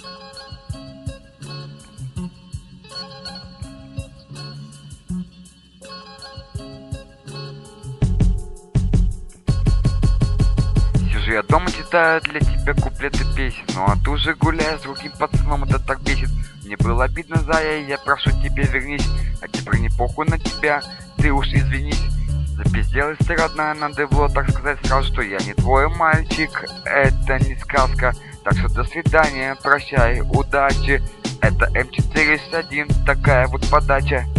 Сижу я дома, читаю для тебя куплеты песен. Ну а ты уже гуляешь с другим пацаном, это так бесит. Мне было обидно, Зая, я прошу тебя, вернись. А теперь не похуй на тебя, ты уж извинись. Запизделась ты, родная, надо было так сказать сразу, что я не твой мальчик, это не сказка. Так что до свидания, прощай, удачи. Это М4С1, такая вот подача.